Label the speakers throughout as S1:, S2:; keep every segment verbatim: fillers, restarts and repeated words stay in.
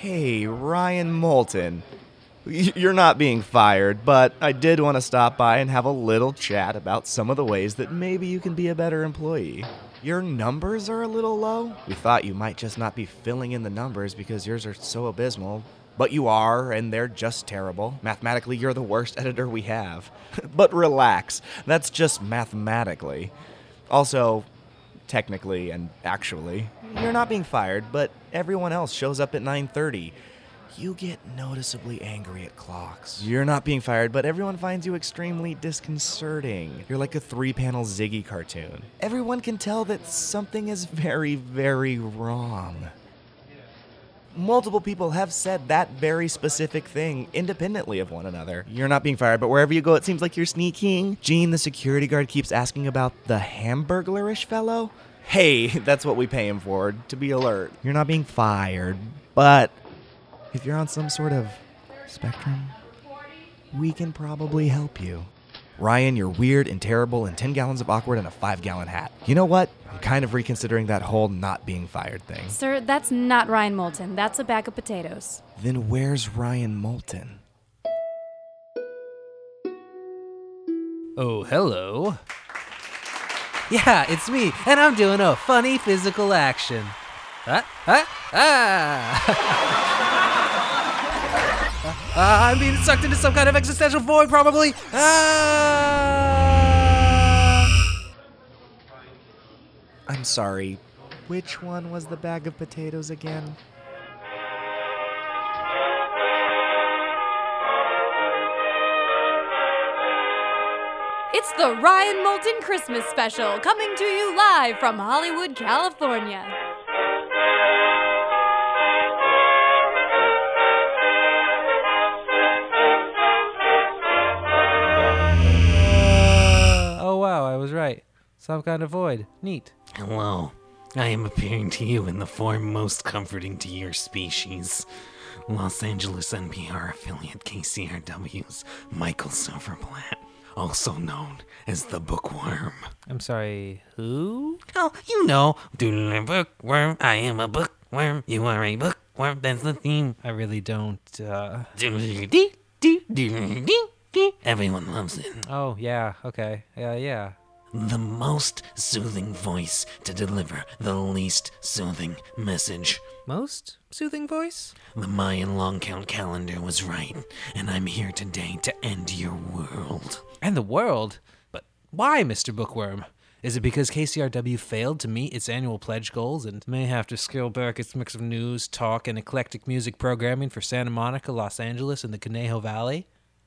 S1: Hey, Ryan Moulton. Y- You're not being fired, but I did want to stop by and have a little chat about some of the ways that maybe you can be a better employee. Your numbers are a little low. We thought you might just not be filling in the numbers because yours are so abysmal. But you are, and they're just terrible. Mathematically, you're the worst editor we have. But relax, that's just mathematically. Also, technically and actually, you're not being fired, but everyone else shows up at nine thirty. You get noticeably angry at clocks. You're not being fired, but everyone finds you extremely disconcerting. You're like a three-panel Ziggy cartoon. Everyone can tell that something is very, very wrong. Multiple people have said that very specific thing independently of one another. You're not being fired, but wherever you go, it seems like you're sneaking. Gene, the security guard, keeps asking about the Hamburglerish fellow. Hey, that's what we pay him for, to be alert. You're not being fired, but if you're on some sort of spectrum, we can probably help you. Ryan, you're weird and terrible and ten gallons of awkward and a five gallon hat. You know what? I'm kind of reconsidering that whole not being fired thing.
S2: Sir, that's not Ryan Moulton. That's a bag of potatoes.
S1: Then where's Ryan Moulton?
S3: Oh, hello. Yeah, it's me, and I'm doing a funny physical action. Ah, ah, ah! Uh, I'm being sucked into some kind of existential void, probably. Ah!
S1: I'm sorry. Which one was the bag of potatoes again?
S2: It's the Ryan Moulton Christmas special, coming to you live from Hollywood, California.
S3: Right. Some kind of void. Neat.
S4: Hello. I am appearing to you in the form most comforting to your species. Los Angeles N P R affiliate K C R W's Michael Silverblatt, also known as the Bookworm.
S3: I'm sorry, who?
S4: Oh, you know. Doodle bookworm, I am a bookworm. You are a bookworm, that's the theme.
S3: I really don't, uh...
S4: Everyone loves it.
S3: Oh, yeah, okay. Yeah, yeah.
S4: The most soothing voice to deliver the least soothing message.
S3: Most soothing voice?
S4: The Mayan long count calendar was right, and I'm here today to end your world.
S3: End the world? But why, Mister Bookworm? Is it because K C R W failed to meet its annual pledge goals and may have to scale back its mix of news, talk, and eclectic music programming for Santa Monica, Los Angeles, and the Conejo Valley?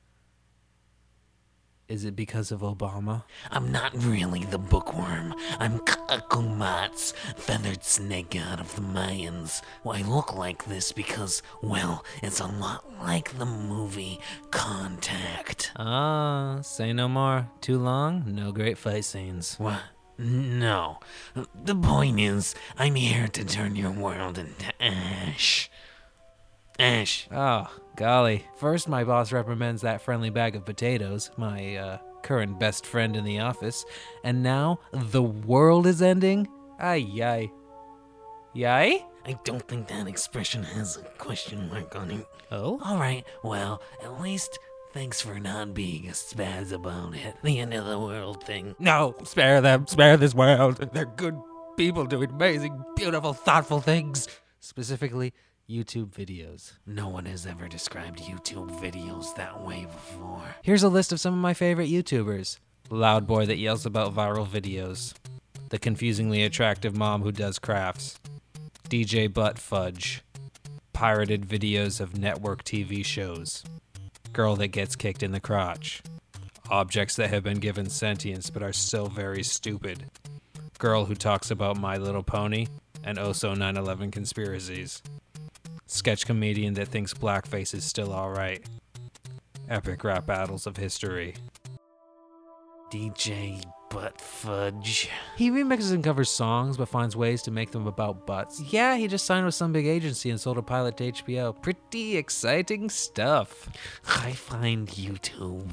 S3: Is it because of Obama?
S4: I'm not really the Bookworm. I'm Kakumats, feathered snake god of the Mayans. Well, I look like this because, well, it's a lot like the movie Contact.
S3: Ah, say no more. Too long, no great fight scenes.
S4: What? No. The point is, I'm here to turn your world into ash. Ash.
S3: Oh, golly. First, my boss recommends that friendly bag of potatoes, my uh, current best friend in the office, and now the world is ending? Ay, yay. Yay?
S4: I don't think that expression has a question mark on it.
S3: Oh?
S4: All right, well, at least thanks for not being a spaz about it. The end of the world thing.
S3: No, spare them. Spare this world. They're good people doing amazing, beautiful, thoughtful things. Specifically, YouTube videos.
S4: No one has ever described YouTube videos that way before.
S3: Here's a list of some of my favorite YouTubers. Loud boy that yells about viral videos. The confusingly attractive mom who does crafts. D J Butt Fudge. Pirated videos of network T V shows. Girl that gets kicked in the crotch. Objects that have been given sentience but are still very stupid. Girl who talks about My Little Pony and also nine eleven conspiracies. Sketch comedian that thinks blackface is still alright. Epic rap battles of history.
S4: D J Butt Fudge.
S3: He remixes and covers songs, but finds ways to make them about butts. Yeah, he just signed with some big agency and sold a pilot to H B O. Pretty exciting stuff.
S4: I find YouTube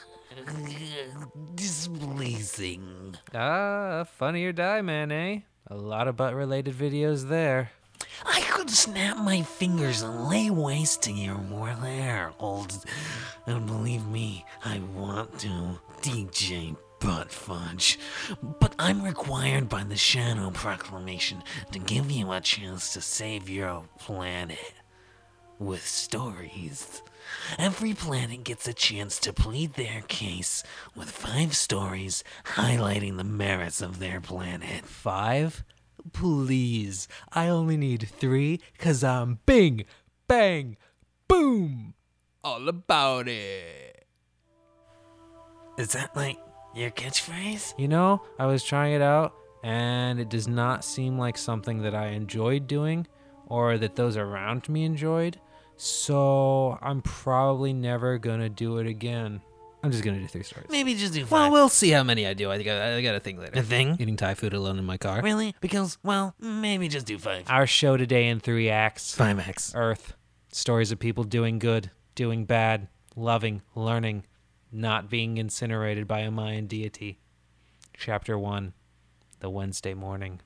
S4: displeasing.
S3: Ah, funny or die, man, eh? A lot of butt-related videos there.
S4: I could snap my fingers and lay waste to your world. And believe me, I want to, D J Butt Fudge. But I'm required by the Shadow Proclamation to give you a chance to save your planet with stories. Every planet gets a chance to plead their case with five stories highlighting the merits of their planet.
S3: Five? Please. I only need three, cause I'm bing, bang, boom. All about it.
S4: Is that like your catchphrase?
S3: You know, I was trying it out, and it does not seem like something that I enjoyed doing, or that those around me enjoyed. So I'm probably never gonna do it again. I'm just gonna do three stories.
S4: Maybe just do five.
S3: Well, we'll see how many I do. I got, I got a thing later.
S4: A thing?
S3: Eating Thai food alone in my car.
S4: Really? Because, well, maybe just do five.
S3: Our show today in three acts.
S4: Five X.
S3: Earth. Stories of people doing good, doing bad, loving, learning, not being incinerated by a Mayan deity. Chapter one. The Wednesday morning.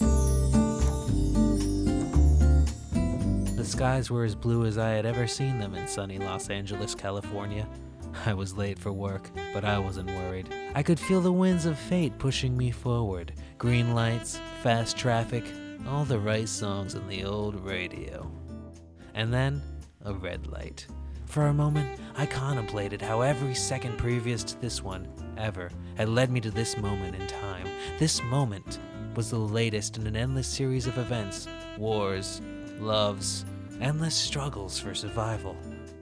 S3: The skies were as blue as I had ever seen them in sunny Los Angeles, California. I was late for work, but I wasn't worried. I could feel the winds of fate pushing me forward. Green lights, fast traffic, all the right songs on the old radio. And then, a red light. For a moment, I contemplated how every second previous to this one, ever, had led me to this moment in time. This moment was the latest in an endless series of events, wars, loves, endless struggles for survival.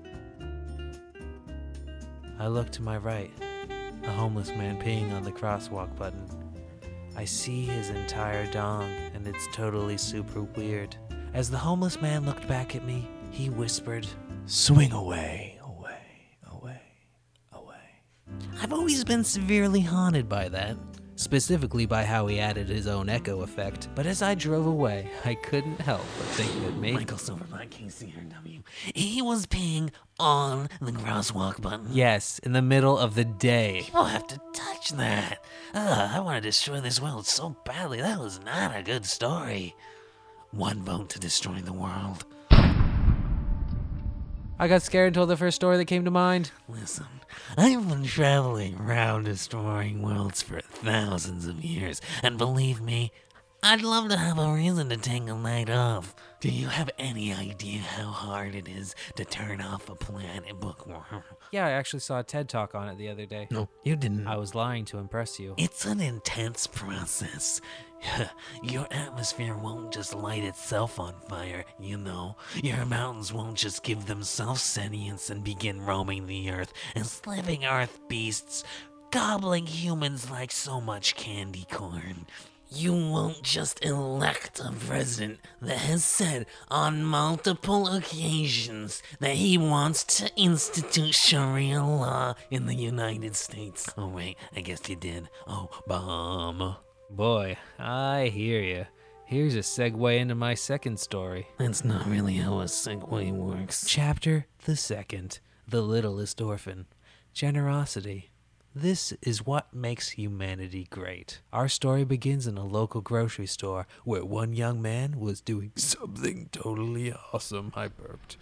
S3: I look to my right, a homeless man peeing on the crosswalk button. I see his entire dong, and it's totally super weird. As the homeless man looked back at me, he whispered,
S1: Swing away, away, away, away.
S3: I've always been severely haunted by that, specifically by how he added his own echo effect. But as I drove away, I couldn't help but think that maybe...
S4: Michael Silverback, K C R W. He was peeing on the crosswalk button.
S3: Yes, in the middle of the day.
S4: People have to touch that. Ugh, I want to destroy this world so badly. That was not a good story. One vote to destroy the world.
S3: I got scared and told the first story that came to mind.
S4: Listen, I've been traveling around destroying worlds for thousands of years, and believe me, I'd love to have a reason to take a night off. Do you have any idea how hard it is to turn off a planet bookworm?
S3: Yeah, I actually saw a TED Talk on it the other day.
S4: No, you didn't.
S3: I was lying to impress you.
S4: It's an intense process. Your atmosphere won't just light itself on fire, you know. Your mountains won't just give themselves sentience and begin roaming the earth as living earth beasts, gobbling humans like so much candy corn. You won't just elect a president that has said on multiple occasions that he wants to institute Sharia law in the United States. Oh wait, I guess you did. Obama.
S3: Boy, I hear you. Here's a segue into my second story.
S4: That's not really how a segue works.
S3: Chapter the second. The Littlest Orphan. Generosity. This is what makes humanity great. Our story begins in a local grocery store where one young man was doing something totally awesome. I burped.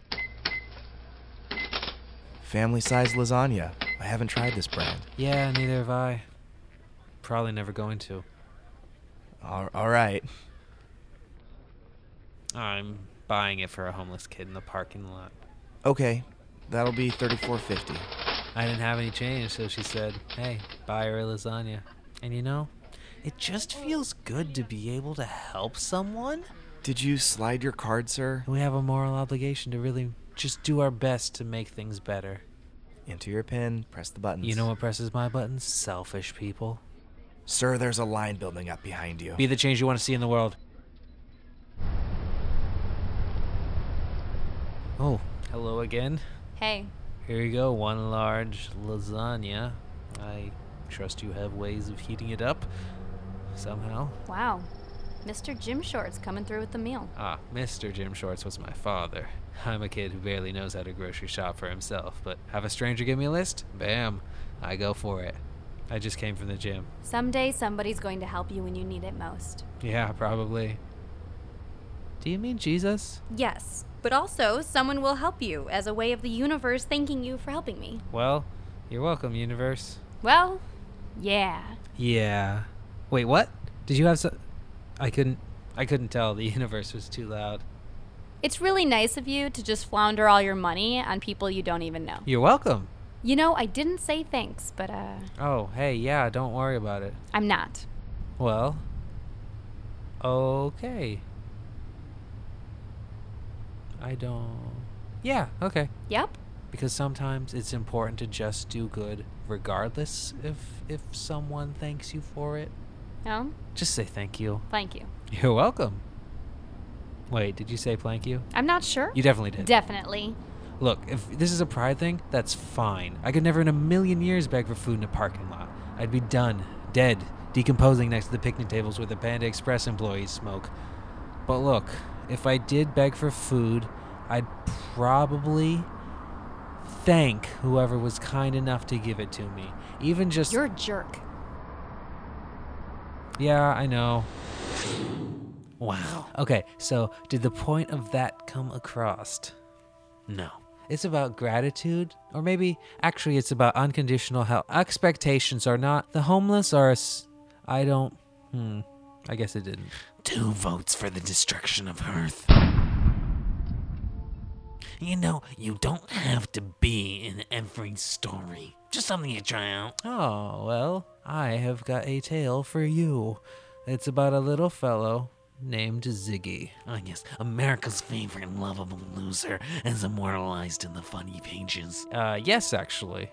S1: Family-sized lasagna. I haven't tried this brand.
S3: Yeah, neither have I. Probably never going to.
S1: All, all right.
S3: I'm buying it for a homeless kid in the parking lot.
S1: Okay, that'll be thirty-four fifty.
S3: I didn't have any change, so she said, hey, buy her a lasagna. And you know, it just feels good to be able to help someone.
S1: Did you slide your card, sir?
S3: We have a moral obligation to really just do our best to make things better.
S1: Enter your PIN, press the buttons.
S3: You know what presses my buttons? Selfish people.
S1: Sir, there's a line building up behind you.
S3: Be the change you want to see in the world. Oh, hello again.
S2: Hey,
S3: Here you go, one large lasagna. I trust you have ways of heating it up somehow.
S2: wow. Mister Jim Shorts coming through with the meal.
S3: Ah, Mister Jim Shorts was my father. I'm a kid who barely knows how to grocery shop for himself, but have a stranger give me a list? Bam, I go for it. I just came from the gym.
S2: Someday somebody's going to help you when you need it most.
S3: Yeah, probably. Do you mean Jesus?
S2: Yes, but also someone will help you as a way of the universe thanking you for helping me.
S3: Well, you're welcome, universe.
S2: Well, yeah.
S3: Yeah. Wait, what? Did you have some... I couldn't... I couldn't tell. The universe was too loud.
S2: It's really nice of you to just flounder all your money on people you don't even know.
S3: You're welcome.
S2: You know, I didn't say thanks, but, uh...
S3: Oh, hey, yeah, don't worry about it.
S2: I'm not.
S3: Well... Okay. I don't... Yeah, okay.
S2: Yep.
S3: Because sometimes it's important to just do good, regardless if if someone thanks you for it.
S2: No?
S3: Just say thank you.
S2: Thank you.
S3: You're welcome. Wait, did you say plank you?
S2: I'm not sure.
S3: You definitely did.
S2: Definitely.
S3: Look, if this is a pride thing, that's fine. I could never in a million years beg for food in a parking lot. I'd be done, dead, decomposing next to the picnic tables where the Panda Express employees smoke. But look, if I did beg for food, I'd probably thank whoever was kind enough to give it to me. Even just...
S2: You're a jerk.
S3: Yeah, I know.
S4: Wow.
S3: Okay, so did the point of that come across?
S4: No.
S3: It's about gratitude, or maybe actually it's about unconditional help. Expectations are not. The homeless are a s- I don't... Hmm. I guess it didn't.
S4: Two votes for the destruction of Earth. You know, you don't have to be in every story. Just something to try out.
S3: Oh, well, I have got a tale for you. It's about a little fellow named Ziggy.
S4: Oh yes, America's favorite lovable loser, as immortalized in the funny pages.
S3: Uh, yes, actually.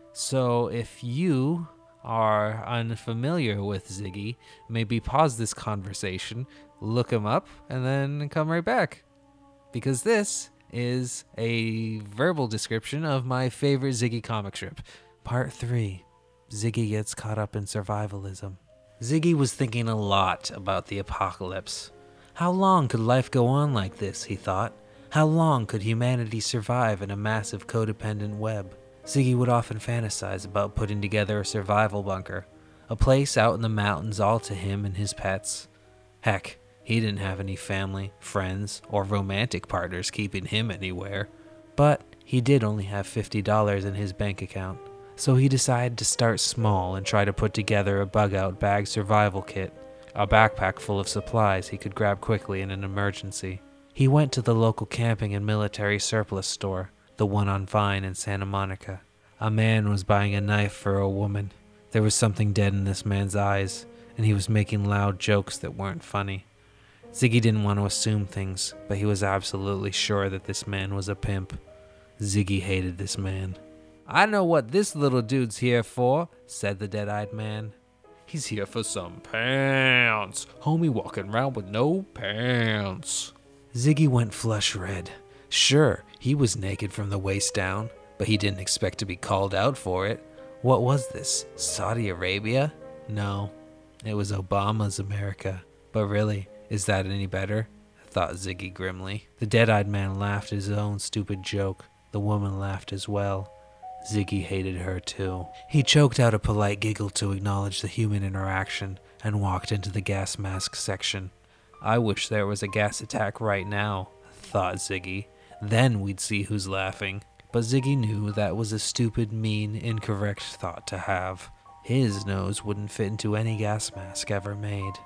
S3: So if you are unfamiliar with Ziggy, maybe pause this conversation, look him up, and then come right back. Because this is a verbal description of my favorite Ziggy comic strip. Part three. Ziggy gets caught up in survivalism. Ziggy was thinking a lot about the apocalypse. How long could life go on like this, he thought? How long could humanity survive in a massive codependent web? Ziggy would often fantasize about putting together a survival bunker, a place out in the mountains all to him and his pets. Heck, he didn't have any family, friends, or romantic partners keeping him anywhere. But he did only have fifty dollars in his bank account. So he decided to start small and try to put together a bug-out bag survival kit, a backpack full of supplies he could grab quickly in an emergency. He went to the local camping and military surplus store, the one on Vine in Santa Monica. A man was buying a knife for a woman. There was something dead in this man's eyes, and he was making loud jokes that weren't funny. Ziggy didn't want to assume things, but he was absolutely sure that this man was a pimp. Ziggy hated this man. "I know what this little dude's here for," said the dead-eyed man. "He's here for some pants. Homie walking around with no pants." Ziggy went flush red. Sure, he was naked from the waist down, but he didn't expect to be called out for it. What was this? Saudi Arabia? No, it was Obama's America. But really, is that any better? Thought Ziggy grimly. The dead-eyed man laughed at his own stupid joke. The woman laughed as well. Ziggy hated her too. He choked out a polite giggle to acknowledge the human interaction and walked into the gas mask section. I wish there was a gas attack right now, thought Ziggy. Then we'd see who's laughing. But Ziggy knew that was a stupid, mean, incorrect thought to have. His nose wouldn't fit into any gas mask ever made.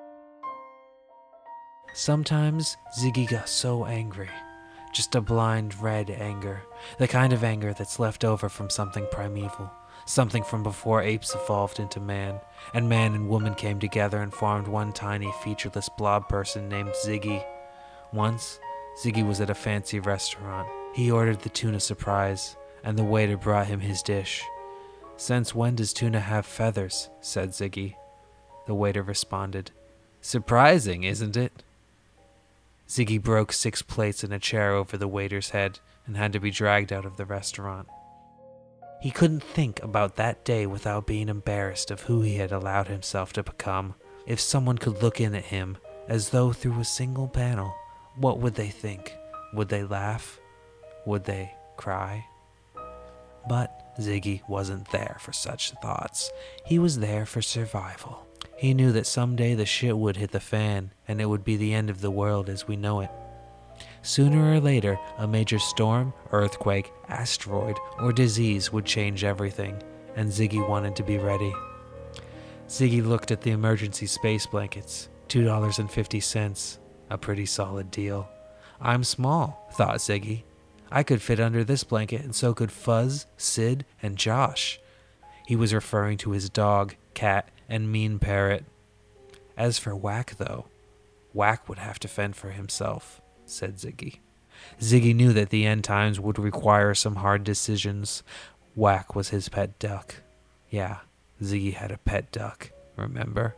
S3: Sometimes Ziggy got so angry. Just a blind red anger. The kind of anger that's left over from something primeval. Something from before apes evolved into man. And man and woman came together and formed one tiny featureless blob person named Ziggy. Once, Ziggy was at a fancy restaurant. He ordered the tuna surprise, and the waiter brought him his dish. "Since when does tuna have feathers?" said Ziggy. The waiter responded, "Surprising, isn't it?" Ziggy broke six plates and a chair over the waiter's head and had to be dragged out of the restaurant. He couldn't think about that day without being embarrassed of who he had allowed himself to become. If someone could look in at him, as though through a single panel, what would they think? Would they laugh? Would they cry? But Ziggy wasn't there for such thoughts. He was there for survival. He knew that someday the shit would hit the fan, and it would be the end of the world as we know it. Sooner or later, a major storm, earthquake, asteroid, or disease would change everything, and Ziggy wanted to be ready. Ziggy looked at the emergency space blankets. two dollars and fifty cents. A pretty solid deal. I'm small, thought Ziggy. I could fit under this blanket, and so could Fuzz, Sid, and Josh. He was referring to his dog, cat, and mean parrot. As for Whack, though, Whack would have to fend for himself, said Ziggy. Ziggy knew that the end times would require some hard decisions. Whack was his pet duck. Yeah, Ziggy had a pet duck, remember?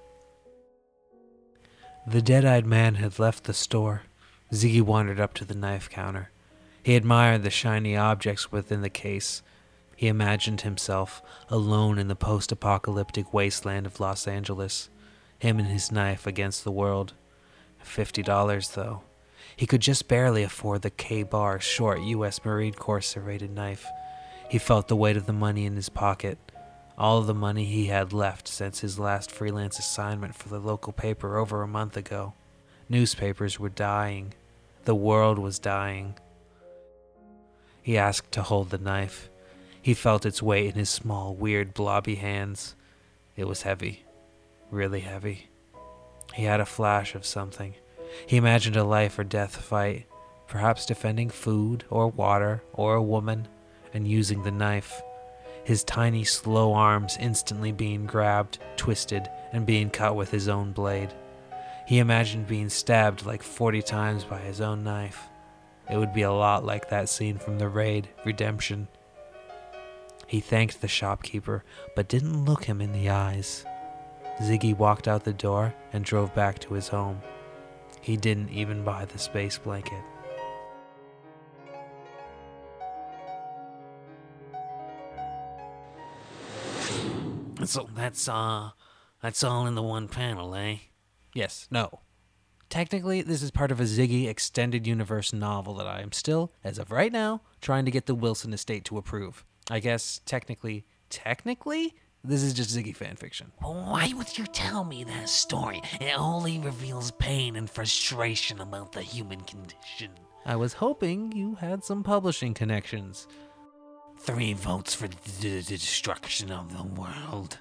S3: The dead-eyed man had left the store. Ziggy wandered up to the knife counter. He admired the shiny objects within the case. He imagined himself alone in the post-apocalyptic wasteland of Los Angeles, him and his knife against the world. Fifty dollars, though. He could just barely afford the K-Bar short U S Marine Corps serrated knife. He felt the weight of the money in his pocket, all of the money he had left since his last freelance assignment for the local paper over a month ago. Newspapers were dying. The world was dying. He asked to hold the knife. He felt its weight in his small, weird, blobby hands. It was heavy. Really heavy. He had a flash of something. He imagined a life or death fight, perhaps defending food or water or a woman, and using the knife. His tiny, slow arms instantly being grabbed, twisted, and being cut with his own blade. He imagined being stabbed like forty times by his own knife. It would be a lot like that scene from The Raid, Redemption. He thanked the shopkeeper, but didn't look him in the eyes. Ziggy walked out the door and drove back to his home. He didn't even buy the space blanket.
S4: So that's, uh, that's all in the one panel, eh?
S3: Yes, no. Technically, this is part of a Ziggy extended universe novel that I am still, as of right now, trying to get the Wilson estate to approve. I guess, technically, technically, this is just Ziggy fanfiction.
S4: Why would you tell me that story? It only reveals pain and frustration about the human condition.
S3: I was hoping you had some publishing connections.
S4: Three votes for the d- destruction of the world.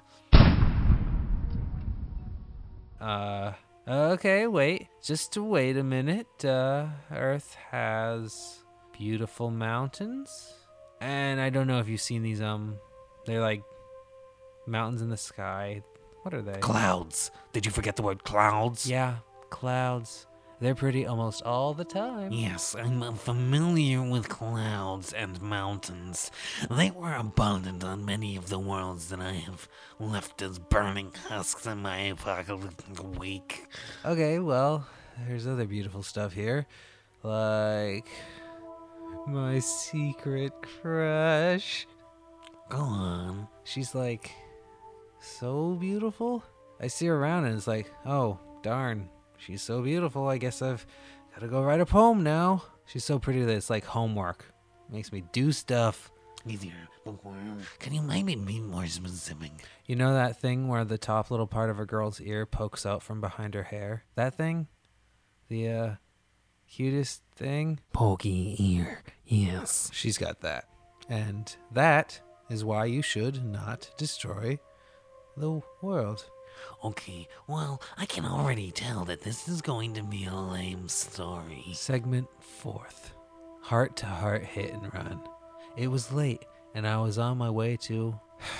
S3: Uh, okay, wait. Just to wait a minute. Uh, Earth has beautiful mountains. And I don't know if you've seen these, um, they're like mountains in the sky. What are they?
S4: Clouds. Did you forget the word clouds?
S3: Yeah, clouds. They're pretty almost all the time.
S4: Yes, I'm familiar with clouds and mountains. They were abundant on many of the worlds that I have left as burning husks in my apocalyptic wake.
S3: Okay, well, there's other beautiful stuff here. Like my secret crush.
S4: Go on.
S3: She's like so beautiful. I see her around and it's like, oh, darn. She's so beautiful, I guess I've got to go write a poem now. She's so pretty that it's like homework. Makes me do stuff.
S4: Easier. Can you maybe be more specific?
S3: You know that thing where the top little part of a girl's ear pokes out from behind her hair? That thing? The, uh, cutest thing?
S4: Pokey ear, yes.
S3: She's got that. And that is why you should not destroy the world.
S4: Okay, well, I can already tell that this is going to be a lame story.
S3: Segment fourth. Heart to heart hit and run. It was late, and I was on my way to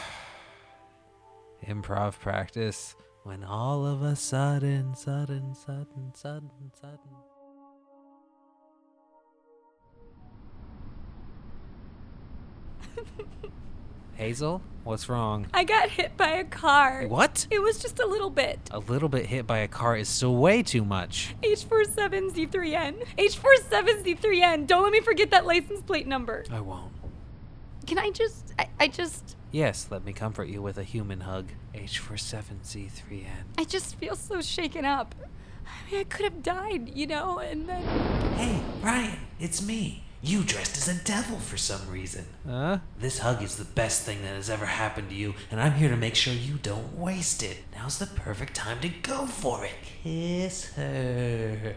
S3: improv practice when all of a sudden, sudden, sudden, sudden, sudden. Hazel, what's wrong?
S2: I got hit by a car.
S3: What?
S2: It was just a little bit.
S3: A little bit hit by a car is still way too much.
S2: H forty-seven Z three N. H forty-seven Z three N. Don't let me forget that license plate number.
S3: I won't.
S2: Can I just... I, I just...
S3: Yes, let me comfort you with a human hug. H forty-seven Z three N.
S2: I just feel so shaken up. I mean, I could have died, you know, and then...
S4: Hey, Ryan, it's me. You dressed as a devil for some reason.
S3: Huh?
S4: This hug is the best thing that has ever happened to you, and I'm here to make sure you don't waste it. Now's the perfect time to go for it. Kiss her.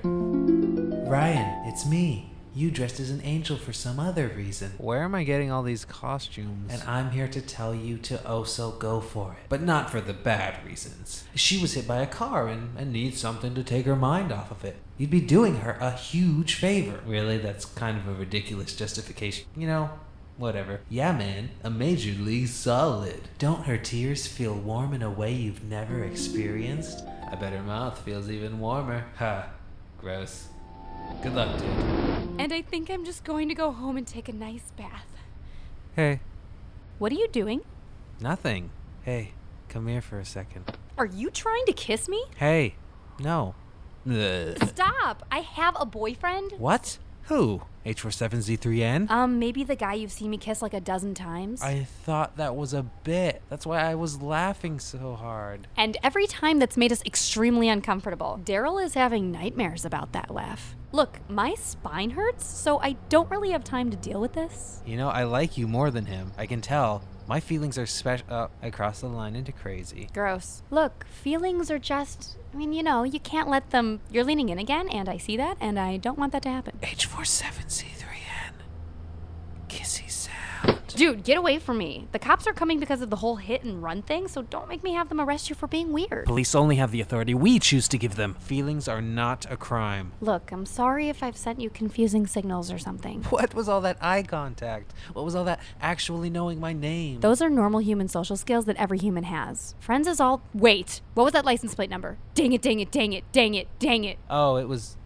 S4: Ryan, it's me. You dressed as an angel for some other reason.
S3: Where am I getting all these costumes?
S4: And I'm here to tell you to also go for it. But not for the bad reasons. She was hit by a car and, and needs something to take her mind off of it. You'd be doing her a huge favor. Really? That's kind of a ridiculous justification. You know, whatever. Yeah, man. A major league solid. Don't her tears feel warm in a way you've never experienced? I bet her mouth feels even warmer. Ha. Gross. Good luck, dude.
S2: And I think I'm just going to go home and take a nice bath.
S3: Hey,
S2: What are you doing?
S3: nothing. Hey, come here for a second.
S2: Are you trying to kiss me?
S3: Hey, no. Ugh.
S2: Stop! I have a boyfriend.
S3: What? Who? H four seven Z three N?
S2: Um, maybe the guy you've seen me kiss like a dozen times.
S3: I thought that was a bit. That's why I was laughing so hard.
S2: And every time that's made us extremely uncomfortable. Daryl is having nightmares about that laugh. Look, my spine hurts, so I don't really have time to deal with this.
S3: You know, I like you more than him. I can tell. My feelings are special. Uh, I crossed the line into crazy.
S2: Gross. Look, feelings are just, I mean, you know, you can't let them. You're leaning in again, and I see that, and I don't want that to happen.
S3: H four seven Z three N. Kissy sound.
S2: Dude, get away from me. The cops are coming because of the whole hit and run thing, so don't make me have them arrest you for being weird.
S3: Police only have the authority we choose to give them. Feelings are not a crime.
S2: Look, I'm sorry if I've sent you confusing signals or something.
S3: What was all that eye contact? What was all that actually knowing my name?
S2: Those are normal human social skills that every human has. Friends is all. Wait, what was that license plate number? Dang it, dang it, dang it, dang it, dang it.
S3: Oh, it was.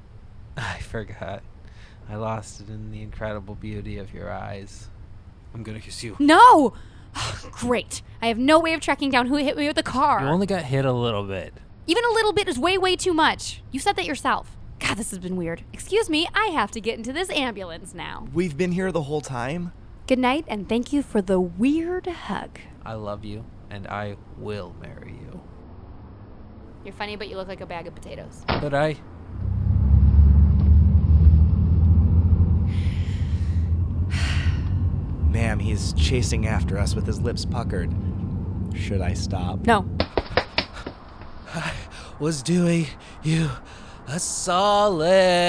S3: I forgot. I lost it in the incredible beauty of your eyes. I'm gonna kiss you.
S2: No! Great. I have no way of tracking down who hit me with the car.
S3: You only got hit a little bit.
S2: Even a little bit is way, way too much. You said that yourself. God, this has been weird. Excuse me, I have to get into this ambulance now.
S1: We've been here the whole time?
S2: Good night, and thank you for the weird hug.
S3: I love you, and I will marry you.
S2: You're funny, but you look like a bag of potatoes.
S3: But I.
S1: Ma'am, he's chasing after us with his lips puckered. Should I stop?
S2: No.
S3: I was doing you a solid.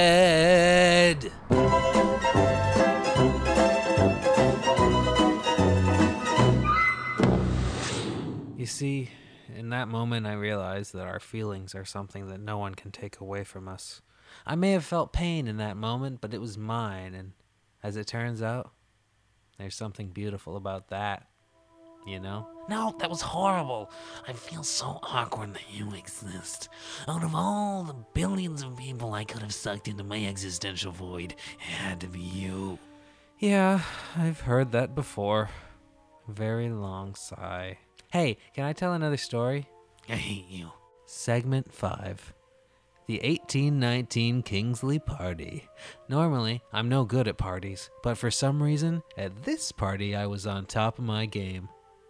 S3: You see, in that moment I realized that our feelings are something that no one can take away from us. I may have felt pain in that moment, but it was mine, and as it turns out, there's something beautiful about that, you know?
S4: No, that was horrible. I feel so awkward that you exist. Out of all the billions of people I could have sucked into my existential void, it had to be you.
S3: Yeah, I've heard that before. Very long sigh. Hey, can I tell another story?
S4: I hate you.
S3: Segment five. The eighteen nineteen Kingsley Party. Normally, I'm no good at parties, but for some reason, at this party I was on top of my game.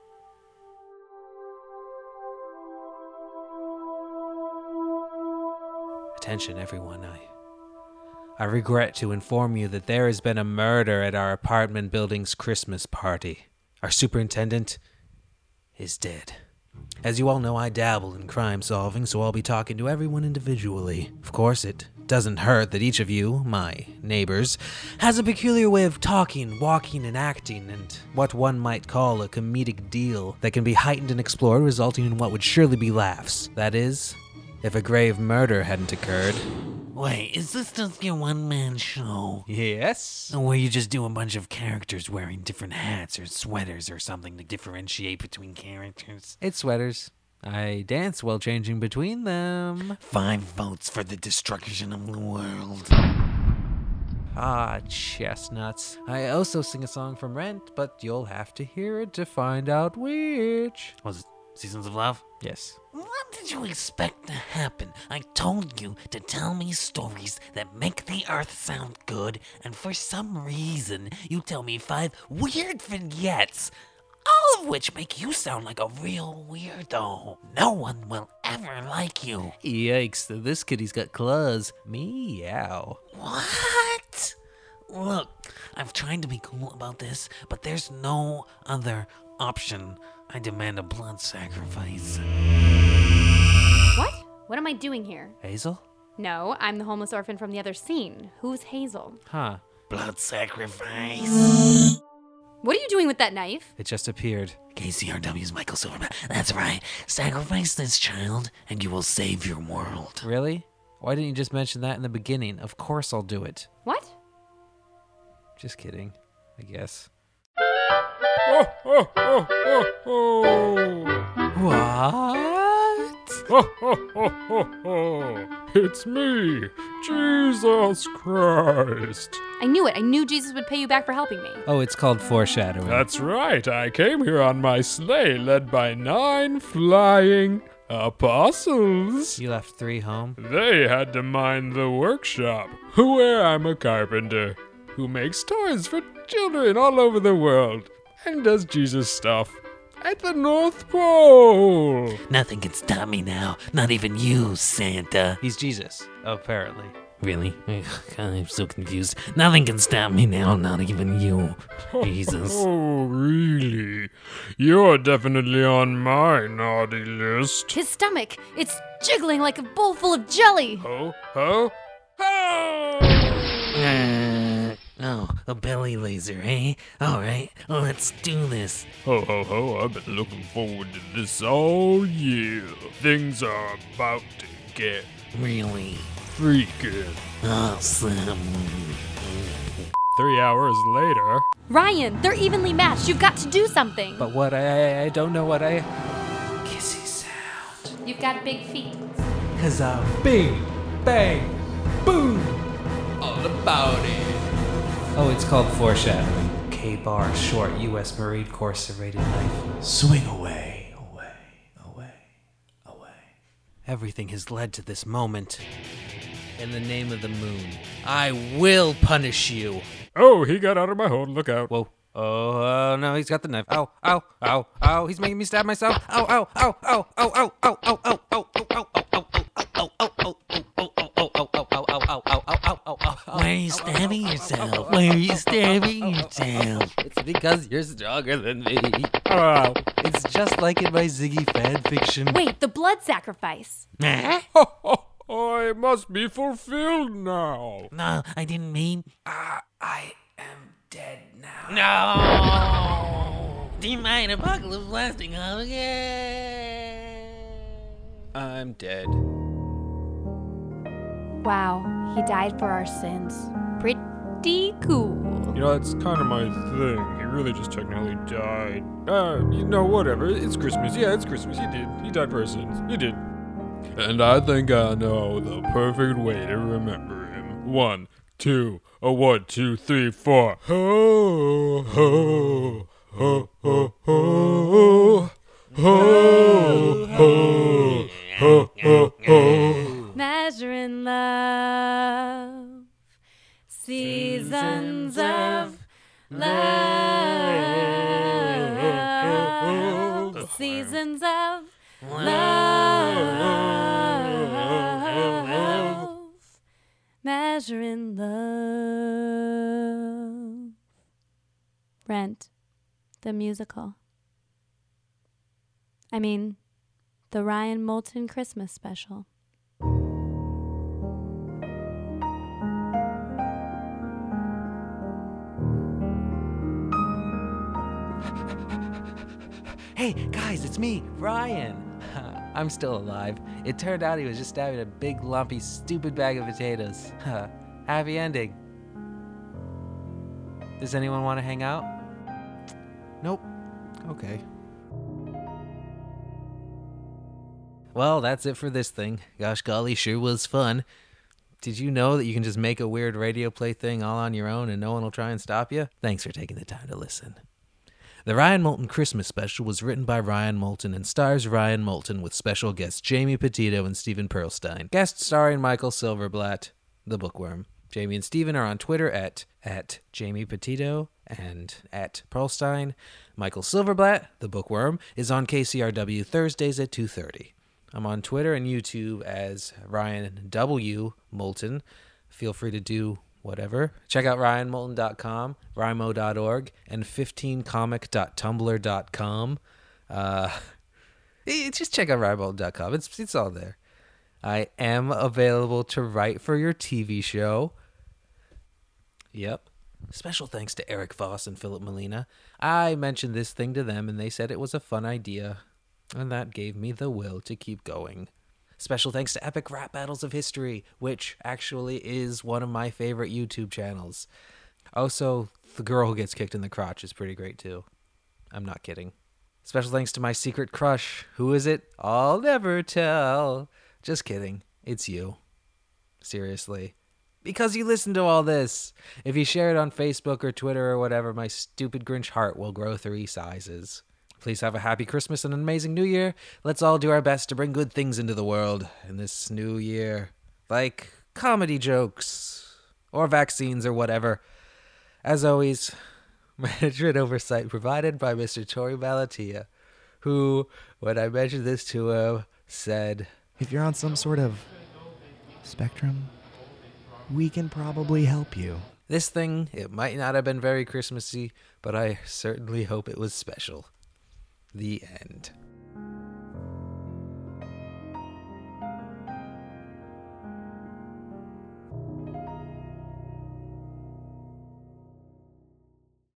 S3: Attention everyone, I... I regret to inform you that there has been a murder at our apartment building's Christmas party. Our superintendent is dead. As you all know, I dabble in crime solving, so I'll be talking to everyone individually. Of course, it doesn't hurt that each of you, my neighbors, has a peculiar way of talking, walking, and acting, and what one might call a comedic deal that can be heightened and explored, resulting in what would surely be laughs. That is, if a grave murder hadn't occurred.
S4: Wait, is this just your one-man show?
S3: Yes?
S4: Or where you just do a bunch of characters wearing different hats or sweaters or something to differentiate between characters?
S3: It's sweaters. I dance while changing between them.
S4: Five votes for the destruction of the world.
S3: Ah, chestnuts. I also sing a song from Rent, but you'll have to hear it to find out which.
S4: Was it Seasons of Love?
S3: Yes.
S4: What did you expect to happen? I told you to tell me stories that make the earth sound good, and for some reason, you tell me five weird vignettes, all of which make you sound like a real weirdo. No one will ever like you.
S3: Yikes, this kitty's got claws. Meow.
S4: What? Look, I've tried to be cool about this, but there's no other option. I demand a blood sacrifice.
S2: What? What am I doing here?
S3: Hazel?
S2: No, I'm the homeless orphan from the other scene. Who's Hazel?
S3: Huh.
S4: Blood sacrifice.
S2: What are you doing with that knife?
S3: It just appeared.
S4: K C R W's Michael Silverman. That's right. Sacrifice this child, and you will save your world.
S3: Really? Why didn't you just mention that in the beginning? Of course I'll do it.
S2: What?
S3: Just kidding, I guess.
S5: Oh, oh, oh, oh, oh.
S3: What?
S5: Ho, ho, ho, ho, ho. It's me, Jesus Christ.
S2: I knew it. I knew Jesus would pay you back for helping me.
S3: Oh, it's called foreshadowing.
S5: That's right, I came here on my sleigh led by nine flying apostles.
S3: You left three home?
S5: They had to mind the workshop, where I'm a carpenter who makes toys for children all over the world and does Jesus stuff at the North Pole.
S4: Nothing can stop me now. Not even you, Santa.
S3: He's Jesus, apparently.
S4: Really? Ugh, I'm so confused. Nothing can stop me now. Not even you, Jesus.
S5: Oh, really? You're definitely on my naughty list.
S2: His stomach, it's jiggling like a bowl full of jelly.
S5: Oh, oh, oh!
S4: Uh, oh, a belly laser, eh? Alright, let's do this.
S5: Ho, ho, ho, I've been looking forward to this all year. Things are about to get
S4: Really
S5: freaking.
S4: awesome.
S5: Three hours later.
S2: Ryan, they're evenly matched. You've got to do something.
S3: But what I I don't know what I kissy sound.
S2: You've got big feet.
S3: Cause I'm bing, bang, boom. All about it. Oh, it's called foreshadowing. K-Bar short U S Marine Corps serrated knife. Swing away, away, away, away. Everything has led to this moment. In the name of the moon, I will punish you.
S5: Oh, he got out of my hold. Look out.
S3: Whoa. Oh, uh, no, he's got the knife. Ow, ow, ow, ow. He's making me stab myself. Ow, ow, ow, ow, ow, ow, ow, ow, ow, ow, ow, ow, ow, ow, ow, ow, ow,
S4: Why are you stabbing yourself? Why are you stabbing yourself?
S3: It's because you're stronger than me.
S5: Oh.
S3: It's just like in my Ziggy fan fiction.
S2: Wait, the blood sacrifice.
S4: Huh?
S5: Ho, ho, ho, it must be fulfilled now.
S4: No, I didn't mean.
S3: Ah, I am dead now.
S4: No! Do you mind apocalypse blasting off again?
S3: I'm dead.
S2: Wow, he died for our sins. Pretty cool.
S5: You know, that's kind of my thing. He really just technically died. Uh, you know, whatever. It's Christmas. Yeah, it's Christmas. He did. He died for our sins. He did. And I think I know the perfect way to remember him. One, two, a one, two, three, four. Ho, ho, ho, ho, ho, ho, ho, ho, ho, ho.
S2: Measuring love, seasons of love, seasons of love, measuring love. Rent, the musical. I mean, the Ryan Moulton Christmas special.
S3: Hey, guys, it's me, Ryan. I'm still alive. It turned out he was just stabbing a big, lumpy, stupid bag of potatoes. Happy ending. Does anyone want to hang out? Nope. Okay. Well, that's it for this thing. Gosh golly, sure was fun. Did you know that you can just make a weird radio play thing all on your own and no one will try and stop you? Thanks for taking the time to listen. The Ryan Moulton Christmas Special was written by Ryan Moulton and stars Ryan Moulton with special guests Jamie Petito and Stephen Pearlstein. Guest starring Michael Silverblatt, the bookworm. Jamie and Stephen are on Twitter at, at Jamie Petito and at Pearlstein. Michael Silverblatt, the bookworm, is on K C R W Thursdays at two thirty. I'm on Twitter and YouTube as Ryan W. Moulton. Feel free to do whatever. Check out ryan moulton dot com, rimo dot org, and fifteen comic dot tumblr dot com. Uh, just check out ryan moulton dot com. It's, it's all there. I am available to write for your T V show. Yep. Special thanks to Eric Voss and Philip Molina. I mentioned this thing to them, and they said it was a fun idea, and that gave me the will to keep going. Special thanks to Epic Rap Battles of History, which actually is one of my favorite YouTube channels. Also, the girl who gets kicked in the crotch is pretty great, too. I'm not kidding. Special thanks to my secret crush. Who is it? I'll never tell. Just kidding. It's you. Seriously. Because you listen to all this. If you share it on Facebook or Twitter or whatever, my stupid Grinch heart will grow three sizes. Please have a happy Christmas and an amazing New Year. Let's all do our best to bring good things into the world in this new year. Like comedy jokes or vaccines or whatever. As always, management oversight provided by Mister Tori Malatia, who, when I mentioned this to him, said,
S1: If you're on some sort of spectrum, we can probably help you.
S3: This thing, it might not have been very Christmassy, but I certainly hope it was special. The end.